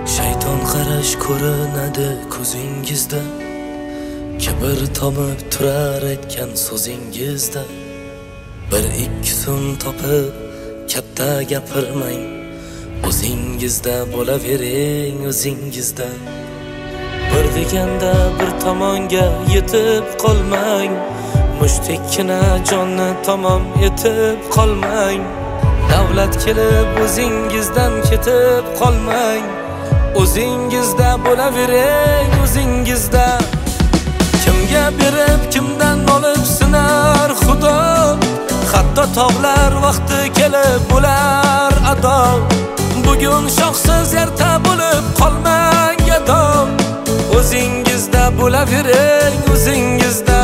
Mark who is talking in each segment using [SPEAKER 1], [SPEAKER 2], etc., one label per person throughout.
[SPEAKER 1] Shayton qarash ko'rinadi ko'zingizda, kibr tomib turar aytgan so'zingizda. Bir ikki so'm topib katta gapirmang, o'zingizda bo'lavering, o'zingizda. Bir deganda bir tomonga yetib qolmang, mushtikkina jonni tamom etib qolmang. Davlat kelib o'zingizdan ketib qolmang, o'zingizda bo'lavering, o'zingizda. Kimga berib kimdan olib sinar Xudo, hatto tog'lar vaqti kelib bo'lar ado. Bugun shoxsiz erta bo'lib qolmang gado, o'zingizda bo'lavering, o'zingizda.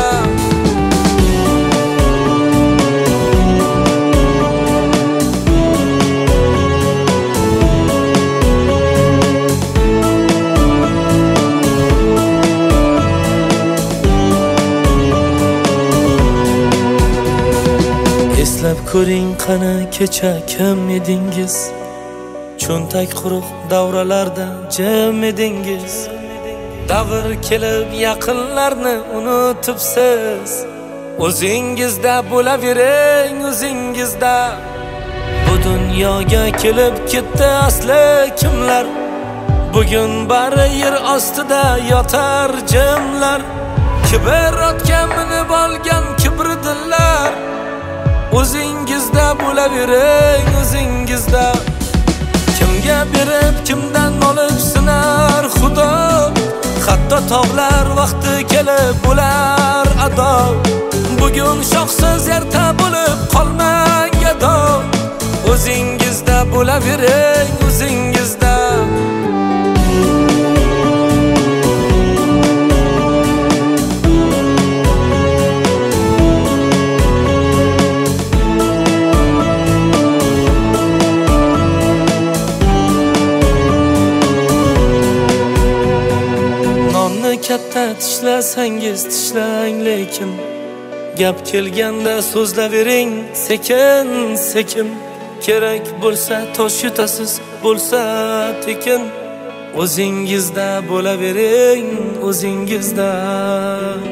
[SPEAKER 1] Eslab ko'ring qani kecha kim edingiz, cho'ntak quruq davralarda jim edingiz. Davr kelib yaqinlarni unutibsiz, o'zingizda bo'lavering, o'zingizda. Bu dunyoga kelib ketdi asli kimlar, bugun bari yer ostida yotar jimlar. Kibr otga minib olgan kibrdillar, o'zingizda bo'lavering, o'zingizda. Kimga berib kimdan olib sinar Xudo, hatto tog'lar vaqti kelib bo'lar ado. Bugun shoxsiz erta bo'lib qolmang gado, o'zingizda bo'lavering, o'zingizda. Katta tishlasangiz tishlang, lekin gap kelganda so'zlavering sekin sekin. Kerak bo'lsa tosh yutasiz, bo'lsa tekin, o'zingizda bo'lavering, o'zingizda.